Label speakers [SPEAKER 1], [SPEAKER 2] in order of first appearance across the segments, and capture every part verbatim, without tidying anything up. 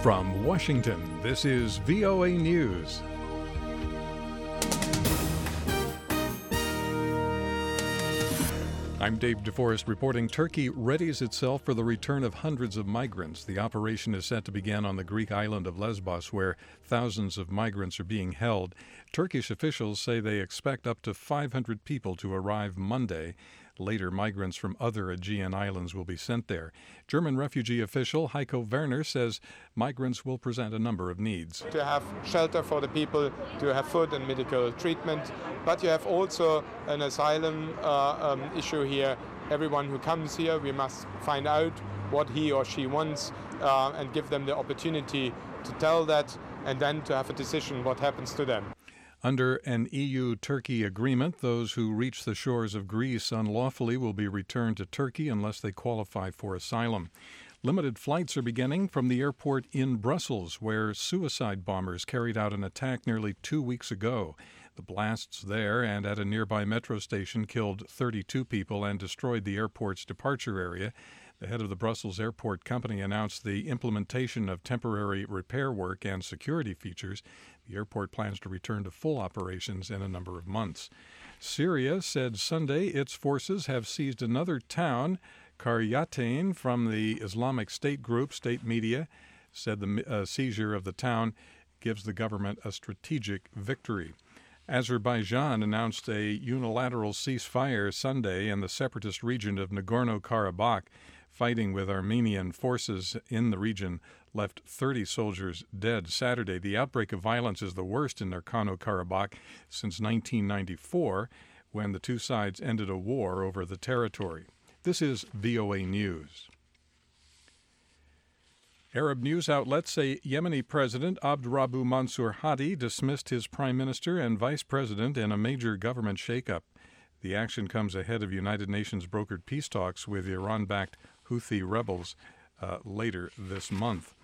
[SPEAKER 1] From Washington, this is V O A News. I'm Dave DeForest reporting Turkey readies itself for the return of hundreds of migrants. The operation is set to begin on the Greek island of Lesbos, where thousands of migrants are being held. Turkish officials say they expect up to five hundred people to arrive Monday. Later, migrants from other Aegean islands will be sent there. German refugee official Heiko Werner says migrants will present a number of needs.
[SPEAKER 2] To have shelter for the people, to have food and medical treatment, but you have also an asylum uh, um, issue here. Everyone who comes here, we must find out what he or she wants uh, and give them the opportunity to tell that and then to have a decision what happens to them.
[SPEAKER 1] Under an E U-Turkey agreement, those who reach the shores of Greece unlawfully will be returned to Turkey unless they qualify for asylum. Limited flights are beginning from the airport in Brussels, where suicide bombers carried out an attack nearly two weeks ago. The blasts there and at a nearby metro station killed thirty-two people and destroyed the airport's departure area. The head of the Brussels Airport Company announced the implementation of temporary repair work and security features. The airport plans to return to full operations in a number of months. Syria said Sunday its forces have seized another town, Qaryatayn, from the Islamic State group. State media said the uh, seizure of the town gives the government a strategic victory. Azerbaijan announced a unilateral ceasefire Sunday in the separatist region of Nagorno-Karabakh. Fighting with Armenian forces in the region left thirty soldiers dead Saturday. The outbreak of violence is the worst in Nagorno-Karabakh since nineteen ninety-four, when the two sides ended a war over the territory. This is V O A News. Arab news outlets say Yemeni President Abdurabu Mansur Hadi dismissed his prime minister and vice president in a major government shakeup. The action comes ahead of United Nations brokered peace talks with Iran-backed Houthi rebels uh, later this month.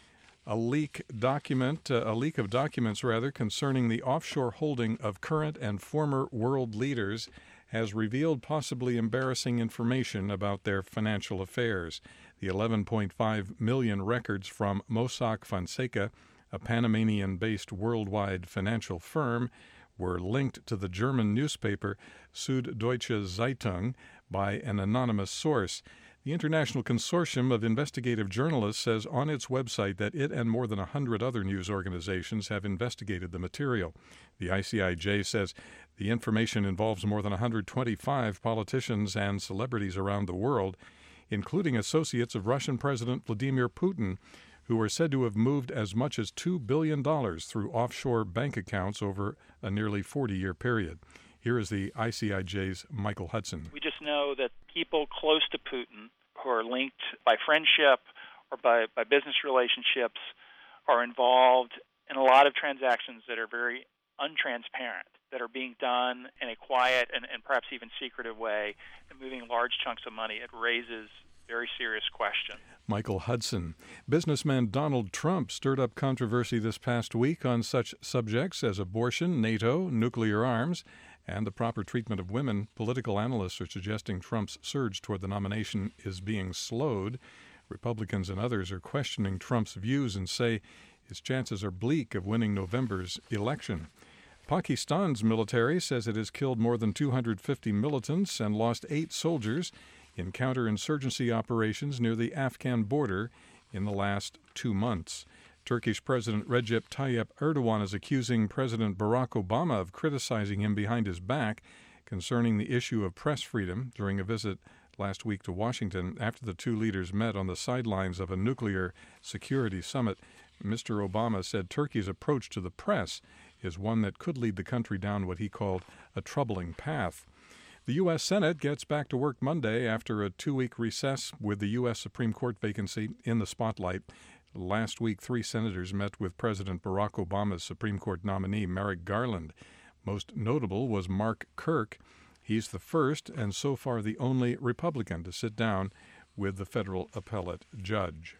[SPEAKER 1] A leak document, uh, a leak of documents rather, concerning the offshore holding of current and former world leaders has revealed possibly embarrassing information about their financial affairs. The eleven point five million records from Mossack Fonseca, a Panamanian-based worldwide financial firm, were linked to the German newspaper Süddeutsche Zeitung by an anonymous source. The International Consortium of Investigative Journalists says on its website that it and more than one hundred other news organizations have investigated the material. The I C I J says the information involves more than one hundred twenty-five politicians and celebrities around the world, including associates of Russian President Vladimir Putin, who are said to have moved as much as two billion dollars through offshore bank accounts over a nearly forty-year period. Here is the I C I J's Michael Hudson.
[SPEAKER 3] We just know that people close to Putin, who are linked by friendship or by, by business relationships, are involved in a lot of transactions that are very untransparent, that are being done in a quiet and, and perhaps even secretive way, and moving large chunks of money. It raises very serious question.
[SPEAKER 1] Michael Hudson. Businessman Donald Trump stirred up controversy this past week on such subjects as abortion, NATO, nuclear arms, and the proper treatment of women. Political analysts are suggesting Trump's surge toward the nomination is being slowed. Republicans and others are questioning Trump's views and say his chances are bleak of winning November's election. Pakistan's military says it has killed more than two hundred fifty militants and lost eight soldiers in counterinsurgency operations near the Afghan border in the last two months. Turkish President Recep Tayyip Erdogan is accusing President Barack Obama of criticizing him behind his back concerning the issue of press freedom during a visit last week to Washington after the two leaders met on the sidelines of a nuclear security summit. Mister Obama said Turkey's approach to the press is one that could lead the country down what he called a troubling path. The U S Senate gets back to work Monday after a two-week recess with the U S Supreme Court vacancy in the spotlight. Last week, three senators met with President Barack Obama's Supreme Court nominee, Merrick Garland. Most notable was Mark Kirk. He's the first and so far the only Republican to sit down with the federal appellate judge.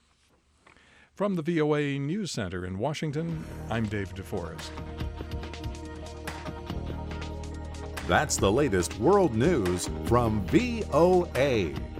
[SPEAKER 1] From the V O A News Center in Washington, I'm Dave DeForest.
[SPEAKER 4] That's the latest world news from V O A.